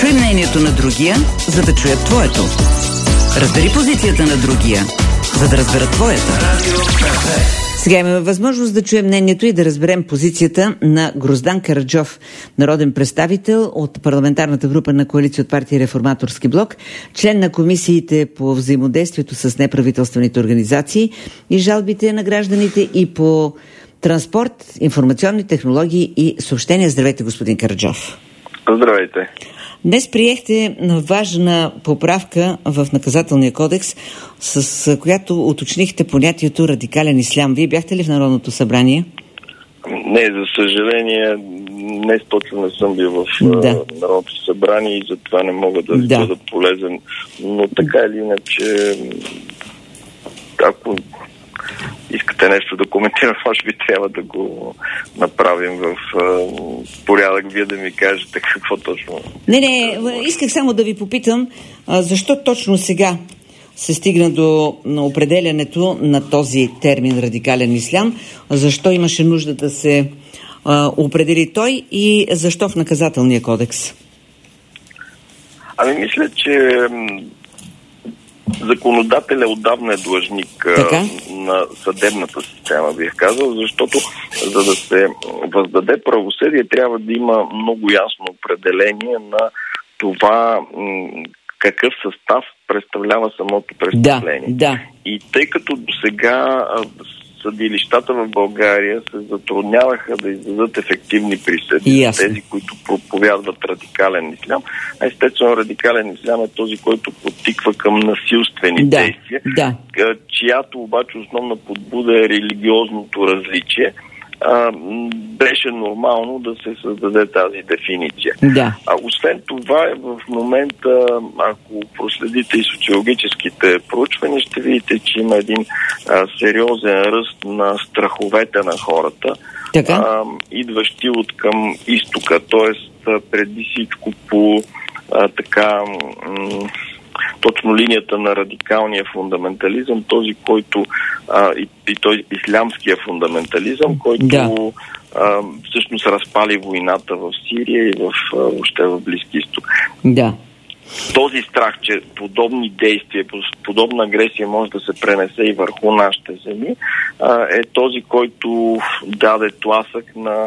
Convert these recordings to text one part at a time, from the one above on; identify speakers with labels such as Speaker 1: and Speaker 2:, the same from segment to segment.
Speaker 1: Чуй мнението на другия, за да чуят твоето. Разбери позицията на другия, за да разберат твоята. Сега имаме възможност да чуем мнението и да разберем позицията на Гроздан Караджов, народен представител от парламентарната група на Коалиция от партия Реформаторски блок, член на комисиите по взаимодействието с неправителствените организации и жалбите на гражданите и по транспорт, информационни технологии и съобщения. Здравейте, господин Караджов.
Speaker 2: Здравейте.
Speaker 1: Днес приехте важна поправка в Наказателния кодекс, с която уточнихте понятието радикален ислям. Вие бяхте ли в Народното събрание?
Speaker 2: Не, за съжаление, днес точно не съм бил в Народното събрание и затова не мога да бъда полезен. Но така или иначе, ако искате нещо да коментирам, може би трябва да го направим в порядък, вие да ми кажете какво точно.
Speaker 1: Не, исках само да ви попитам, защо точно сега се стигна до определянето на този термин радикален ислям, защо имаше нужда да се определи той и защо в Наказателния кодекс?
Speaker 2: Мисля, че законодателя отдавна е длъжник на съдебната система, бих казал, защото за да се въздаде правосъдие, трябва да има много ясно определение на това какъв състав представлява самото престъпление. И тъй като досега съдилищата в България се затрудняваха да издадат ефективни присъди, тези, които проповядват радикален ислям. Естествено, радикален ислям е този, който подтиква към насилствени действия, чиято обаче основна подбуда е религиозното различие. Беше нормално да се създаде тази дефиниция. Освен това, в момента, ако проследите и социологическите проучвания, ще видите, че има един сериозен ръст на страховете на хората, идващи от към изтока, т.е. преди всичко по точно линията на радикалния фундаментализъм, този, който и той ислямския фундаментализъм, който всъщност разпали войната в Сирия и въобще в Близки изток. Този страх, че подобни действия, подобна агресия може да се пренесе и върху нашите земи, е този, който даде тласък на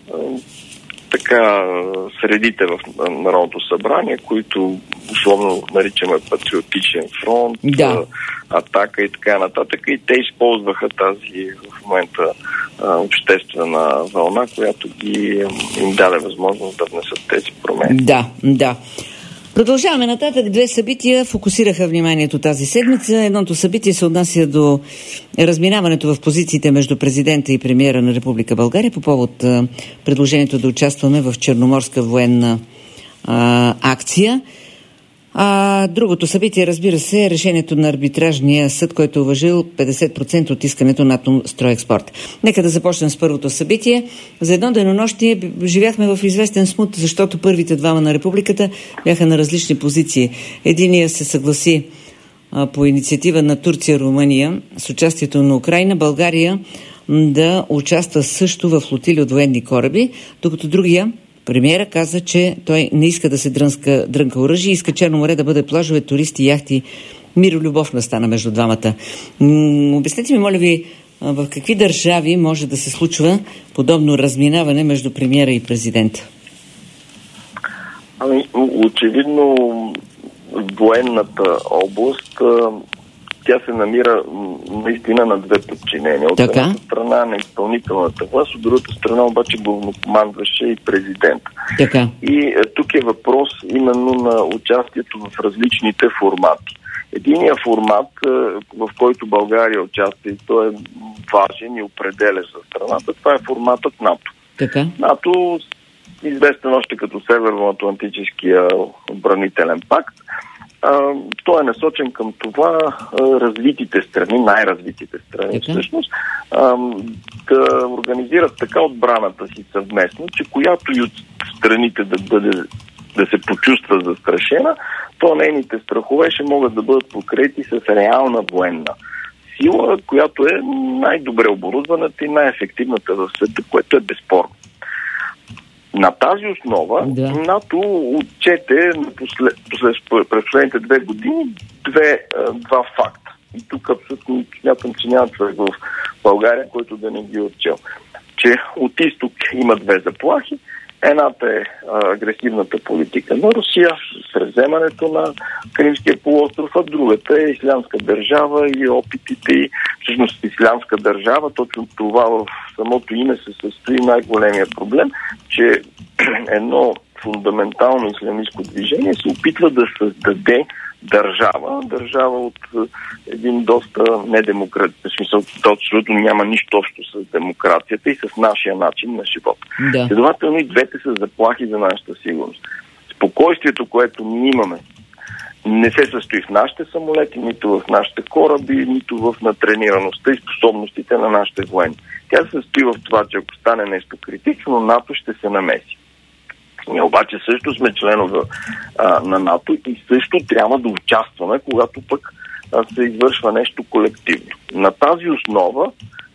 Speaker 2: средите в Народното събрание, които условно наричаме Патриотичен фронт, Атака и така нататък. И те използваха тази в момента обществена вълна, която им даде възможност да внесат тези промени.
Speaker 1: Продължаваме нататък. Две събития фокусираха вниманието тази седмица. Едното събитие се отнася до разминаването в позициите между президента и премиера на Република България по повод предложението да участваме в Черноморска военна акция. Другото събитие, разбира се, е решението на арбитражния съд, който е уважил 50% от искането на Атомстройекспорт. Нека да започнем с първото събитие. За едно денонощие живяхме в известен смут, защото първите двама на републиката бяха на различни позиции. Единия се съгласи по инициатива на Турция, Румъния с участието на Украйна, България да участва също в флотили от военни кораби, докато другия, премиера, каза, че той не иска да се дрънка оръжие, иска Черно море да бъде плажове, туристи, яхти. Мир и любов настана между двамата. Обяснете ми, моля ви, в какви държави може да се случва подобно разминаване между премиера и президента?
Speaker 2: Очевидно военната област, тя се намира наистина на две подчинения. От едната страна на изпълнителната власт, от другата страна обаче главнокомандваше и президент. И тук е въпрос именно на участието в различните формати. Единият формат, в който България участва, и той е важен и определящ за страната, това е форматът НАТО. НАТО, известен още като Северноатлантическия отбранителен пакт, той е насочен към това развитите страни, най-развитите страни всъщност, да организират така отбраната си съвместно, че която и от страните да се почувства застрашена, то нейните страхове ще могат да бъдат покрити с реална военна сила, която е най-добре оборудваната и най-ефективната в света, което е безспорно. На тази основа НАТО отчете през последните 2 години два факта. И тук абсолютно смятам, че няма човек в България, който да не ги отчел. Че от изток има 2 заплахи. Едната е агресивната политика на Русия с вземането на Кримския полуостров, а другата е Ислямска държава и опитите и всъщност Ислямска държава. Точно това в самото име се състои най-големия проблем, че едно фундаментално ислямистко движение се опитва да създаде държава от един доста недемократичен смисъл, абсолютно няма нищо общо с демокрацията и с нашия начин на живот. Да. Следователно и двете са заплахи за нашата сигурност. Спокойствието, което ние имаме, не се състои в нашите самолети, нито в нашите кораби, нито в натренираността и способностите на нашите военни. Тя се състои в това, че ако стане нещо критично, НАТО ще се намеси. Ние обаче също сме членове на НАТО и също трябва да участваме, когато пък се извършва нещо колективно. На тази основа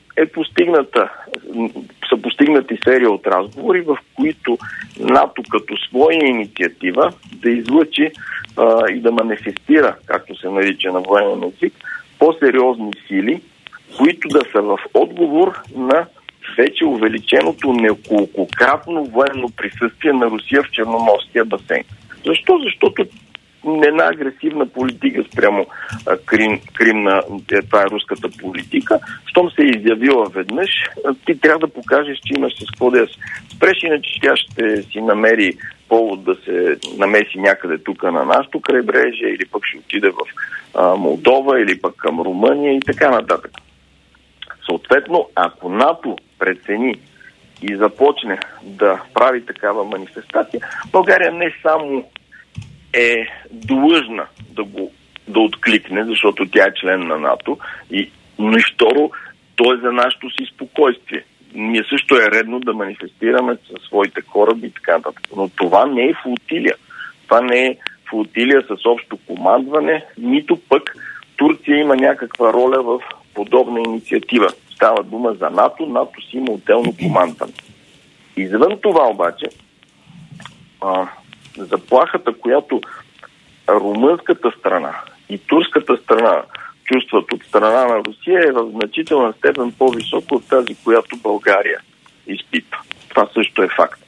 Speaker 2: са постигнати серия от разговори, в които НАТО като своя инициатива да излъчи и да манифестира, както се нарича на военен език, по-сериозни сили, които да са в отговор на вече увеличеното неколкократно военно присъствие на Русия в Черноморския басейн. Защо? Защото една агресивна политика спрямо Крим, това е руската политика, щом се е изявила веднъж, ти трябва да покажеш, че имаш с какво да я спреш, иначе тя ще си намери повод да се намеси някъде тук на нашото крайбрежие, или пък ще отиде в Молдова, или пък към Румъния и така нататък. Съответно, ако НАТО прецени и започне да прави такава манифестация, България не само е длъжна да откликне, защото тя е член на НАТО, но и второ, то е за нашето си спокойствие. Ние също е редно да манифестираме със своите кораби и така нататък. Но това не е флотилия. Това не е флотилия с общо командване, нито пък Турция има някаква роля в подобна инициатива. Става дума за НАТО, НАТО си има отделно командване. Извън това обаче, заплахата, която румънската страна и турската страна чувстват от страна на Русия, е в значителна степен по-висока от тази, която България изпитва. Това също е факт.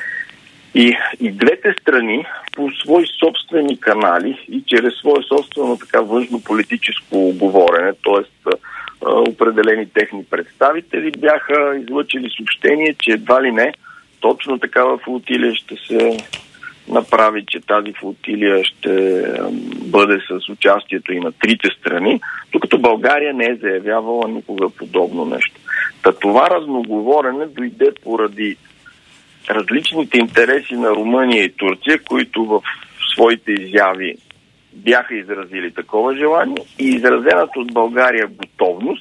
Speaker 2: И двете страни по свои собствени канали и чрез свое собствено така външно-политическо говорене, т.е. определени техни представители, бяха излъчили съобщение, че едва ли не точно такава флотилия ще се направи, че тази флотилия ще бъде с участието и на трите страни, докато България не е заявявала никога подобно нещо. Това разноговорене дойде поради различните интереси на Румъния и Турция, които в своите изяви бяха изразили такова желание и изразената от България готовност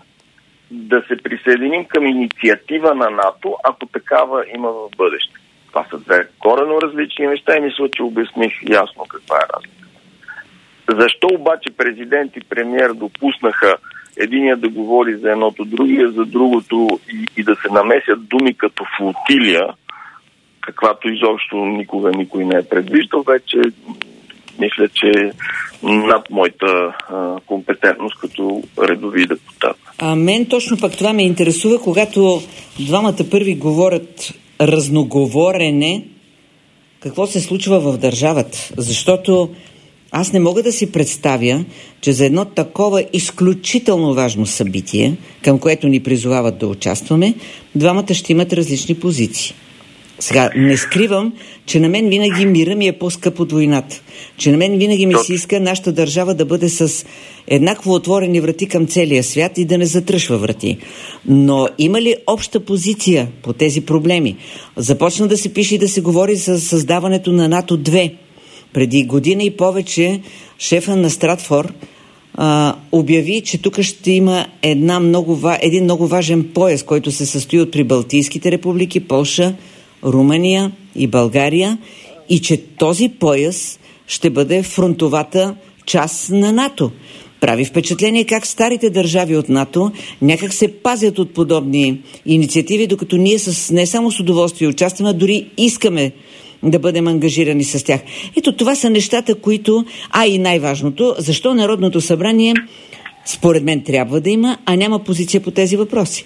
Speaker 2: да се присъединим към инициатива на НАТО, ако такава има в бъдеще. Това са две коренно различни неща и мисля, че обясних ясно каква е разлика. Защо обаче президент и премиер допуснаха единия да говори за едното, другия за другото и да се намесят думи като флотилия, каквато изобщо никога никой не е предвиждал, вече мисля, че над моята компетентност като редови депутат.
Speaker 1: А мен точно пък това ме интересува, когато двамата първи говорят разноговорене, какво се случва в държавата. Защото аз не мога да си представя, че за едно такова изключително важно събитие, към което ни призовават да участваме, двамата ще имат различни позиции. Сега, не скривам, че на мен винаги мира ми е по-скъп от войната. Че на мен винаги ми се иска нашата държава да бъде с еднакво отворени врати към целия свят и да не затръшва врати. Но има ли обща позиция по тези проблеми? Започна да се пише и да се говори за създаването на НАТО 2. Преди година и повече шефа на Стратфор обяви, че тук ще има един много важен пояс, който се състои от прибалтийските републики, Полша, Румъния и България, и че този пояс ще бъде фронтовата част на НАТО. Прави впечатление как старите държави от НАТО някак се пазят от подобни инициативи, докато ние не само с удоволствие участваме, а дори искаме да бъдем ангажирани с тях. Ето това са нещата, които... и най-важното, защо Народното събрание според мен трябва да има, а няма позиция по тези въпроси?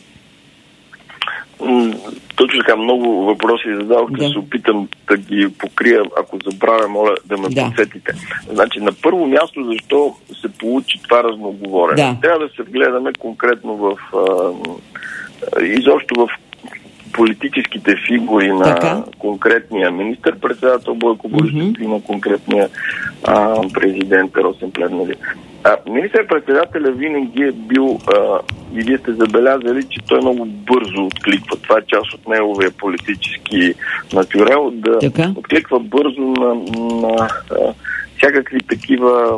Speaker 2: Точно така, много въпроси задавах, да се опитам да ги покрия. Ако забравя, моля да ме подсетите. Значи, на първо място, защо се получи това разноговорене? Трябва да се вгледаме конкретно изобщо в политическите фигури на конкретния министър-председател Бойко Борисов и на конкретния президент Росен Плевнелиев. Министър-председателя винаги е бил, и вие сте забелязали, че той много бързо откликва. Това е част от неговия политически натюрел, да откликва бързо на всякакви такива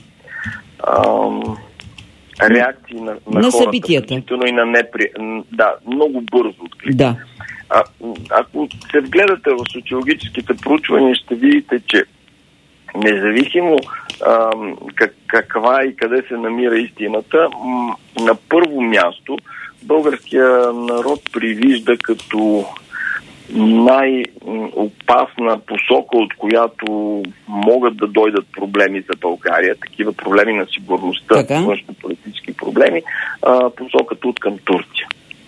Speaker 2: реакции на хората,
Speaker 1: събитията.
Speaker 2: И на много бързо откликва. Ако се вгледате в социологическите проучвания, ще видите, че независимо каква и къде се намира истината, на първо място българския народ привижда като най-опасна посока, от която могат да дойдат проблеми за България, такива проблеми на сигурността, външнополитически проблеми, посоката от към Турция.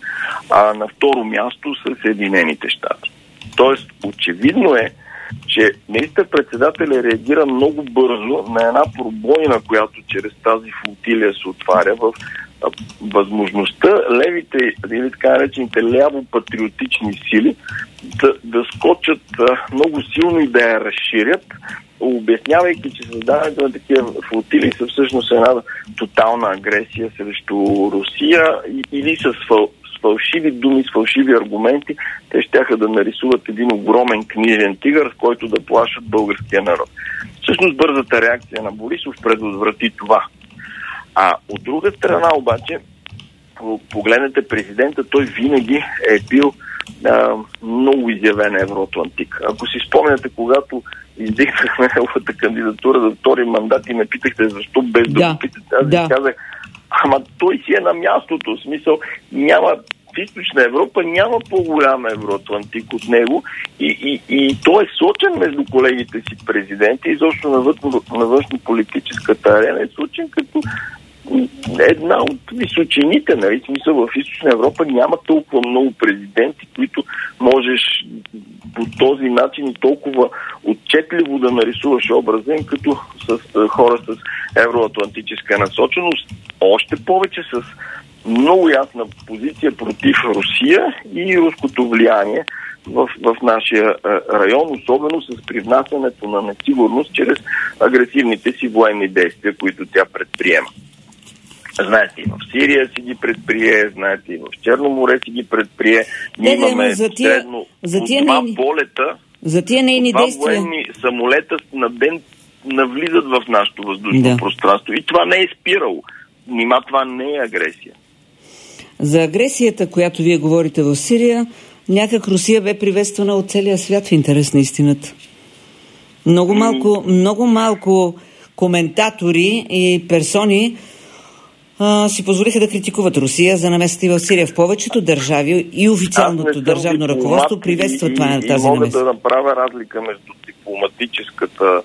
Speaker 2: На второ място са Съединените щати. Тоест, очевидно е, че министър-председателят реагира много бързо на една пробойна, която чрез тази флотилия се отваря в възможността левите, или така наречените ляво-патриотични сили да скочат много силно и да я разширят, обяснявайки, че създаването на такива флотили са всъщност една тотална агресия срещу Русия или с фалшиви думи, с фалшиви аргументи, те щяха да нарисуват един огромен книжен тигър, с който да плашат българския народ. Всъщност бързата реакция на Борисов предотврати това. От друга страна обаче, погледнете президента, той винаги е бил много изявен евроатлантик. Ако си спомняте, когато издигнахме неговата кандидатура за втори мандат и ме питахте защо без да го питате, аз ви казах, той си е на мястото, в смисъл няма в Източна Европа, няма по-голям евроатлантик от него и той е сочен между колегите си президенти и защо на външнополитическата арена е сочен като една от височините, нали? В смисъл, в Източна Европа няма толкова много президенти, които можеш по този начин толкова отчетливо да нарисуваш образа им, като с хора с евроатлантическа насоченост, още повече с много ясна позиция против Русия и руското влияние в нашия район, особено с привнасянето на несигурност чрез агресивните си военни действия, които тя предприема. Знаете, и в Сирия си ги предприе, знаете, и в Черно море си ги предприе. Ние имаме средно два полета,
Speaker 1: за тия нейни действия.
Speaker 2: Военни самолета на ден навлизат в нашето въздушно пространство. И това не е спирало. Нима това не е агресия.
Speaker 1: За агресията, която вие говорите в Сирия, някак Русия бе приветствана от целия свят в интерес на истината. Много малко коментатори и персони си позволиха да критикуват Русия за намесата и в Сирия. В повечето държави и официалното държавно ръководство приветства това на тази намеса.
Speaker 2: Мога да направя разлика между дипломатическата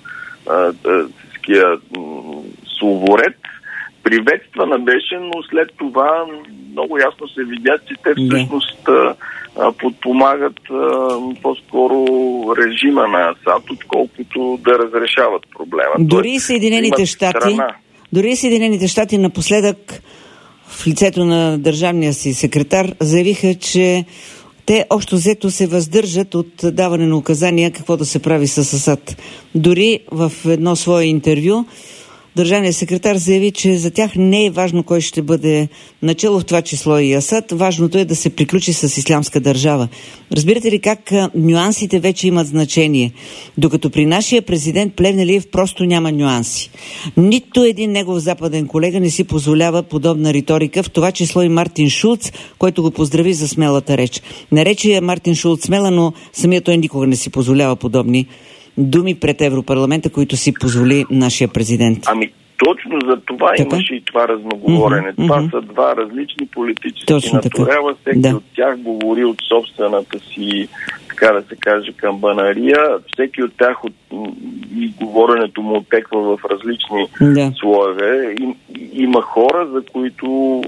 Speaker 2: словоред. Приветствана беше, но след това много ясно се видя, че те всъщност подпомагат по-скоро режима на Асад, отколкото да разрешават проблема.
Speaker 1: Дори Съединените щати напоследък в лицето на държавния си секретар заявиха, че те общо взето се въздържат от даване на указания какво да се прави с Асад. Дори в едно свое интервю държавният секретар заяви, че за тях не е важно кой ще бъде начало, в това число и Асад. Важното е да се приключи с Ислямска държава. Разбирате ли как нюансите вече имат значение? Докато при нашия президент Плевнелиев просто няма нюанси. Нито един негов западен колега не си позволява подобна риторика, в това число и Мартин Шулц, който го поздрави за смелата реч. Нарече Мартин Шулц смела, но самият той никога не си позволява подобни думи пред Европарламента, които си позволи нашия президент.
Speaker 2: точно за това имаше и това разноговорене. Това са два различни политически натурела. Всеки от тях говори от собствената си, така да се каже, камбанария. Всеки от тях и говоренето му отеква в различни слоеве. Има хора, за които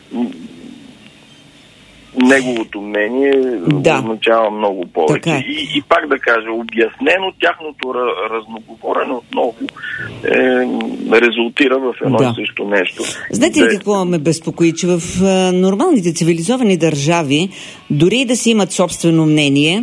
Speaker 2: неговото мнение означава много повече. И пак да кажа, обяснено тяхното разноговорене отново резултира в едно и също нещо.
Speaker 1: Знаете ли какво ме безпокои? Че в нормалните цивилизовани държави, дори да си имат собствено мнение,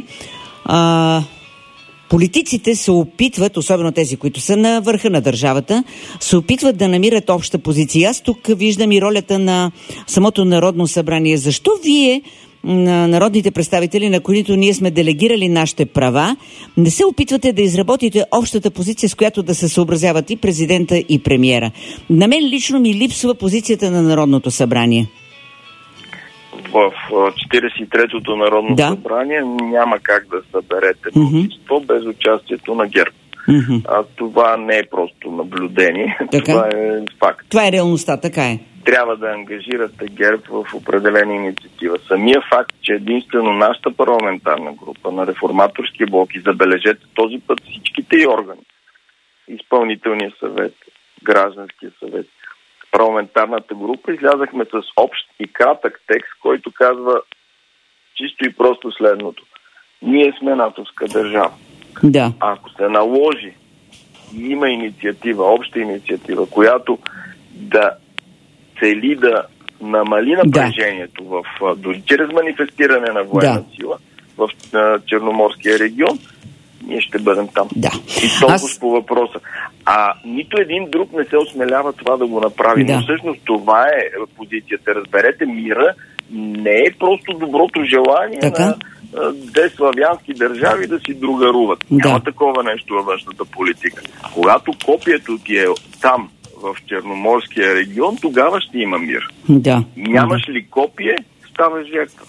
Speaker 1: политиците се опитват, особено тези, които са на върха на държавата, се опитват да намират обща позиция. Аз тук виждам и ролята на самото Народно събрание. Защо вие, народните представители, на които ние сме делегирали нашите права, не се опитвате да изработите общата позиция, с която да се съобразяват и президента, и премиера? На мен лично ми липсва позицията на Народното събрание.
Speaker 2: В 43-то Народно събрание няма как да съберете мнозинство без участието на ГЕРБ. Това не е просто наблюдение, това е факт.
Speaker 1: Това е реалността, така е.
Speaker 2: Трябва да ангажирате ГЕРБ в определена инициатива. Самия факт, че единствено нашата парламентарна група на Реформаторския блок, и забележете този път всичките и органи, Изпълнителния съвет, Гражданския съвет, парламентарната група, излязахме с общ и кратък текст, който казва чисто и просто следното. Ние сме натовска държава. Ако се наложи и има инициатива, обща инициатива, която да цели да намали напрежението дори чрез манифестиране на военна сила в Черноморския регион, ние ще бъдем там. И толкова по въпроса. Нито един друг не се осмелява това да го направи. Но всъщност това е позицията. Разберете, мира не е просто доброто желание на две славянски държави да си другаруват. Няма такова нещо във външната политика. Когато копието ти е там, в Черноморския регион, тогава ще има мир. Нямаш ли копие, ставаш жертва.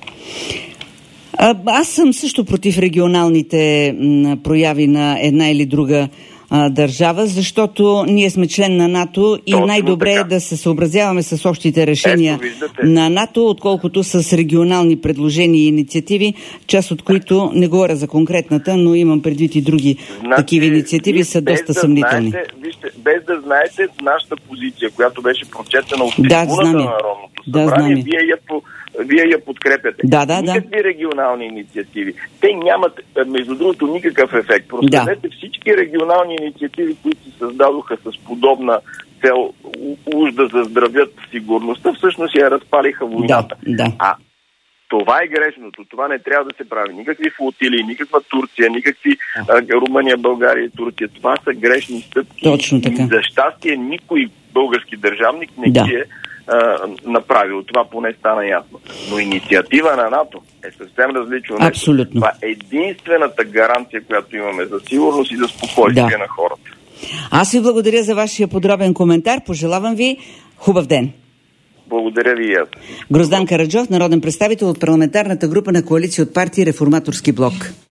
Speaker 1: Аз съм също против регионалните прояви на една или друга държава, защото ние сме член на НАТО и най-добре е да се съобразяваме с общите решения на НАТО, отколкото с регионални предложения и инициативи, част от които, не говоря за конкретната, но имам предвид и други такива инициативи, са доста съмнителни.
Speaker 2: Без да знаете нашата позиция, която беше прочетена от трибуната на Народното събрание, вие я подкрепяте. Никакви регионални инициативи. Те нямат, между другото, никакъв ефект. Проследете всички регионални инициативи, които се създадоха с подобна цел, уж да заздравят сигурността, всъщност я разпалиха войната. Това е грешното. Това не трябва да се прави. Никакви флотилии, никаква Турция, никакви Румъния, България и Турция. Това са грешни стъпки.
Speaker 1: Точно така.
Speaker 2: За щастие никой български държавник не ги е направил. Това поне стана ясно. Но инициатива на НАТО е съвсем различно нещо.
Speaker 1: Абсолютно.
Speaker 2: Това е единствената гаранция, която имаме за сигурност и за спокойствие на хората.
Speaker 1: Аз ви благодаря за вашия подробен коментар. Пожелавам ви хубав ден.
Speaker 2: Благодаря ви и аз.
Speaker 1: Гроздан Караджов, народен представител от парламентарната група на коалиция от партии Реформаторски блок.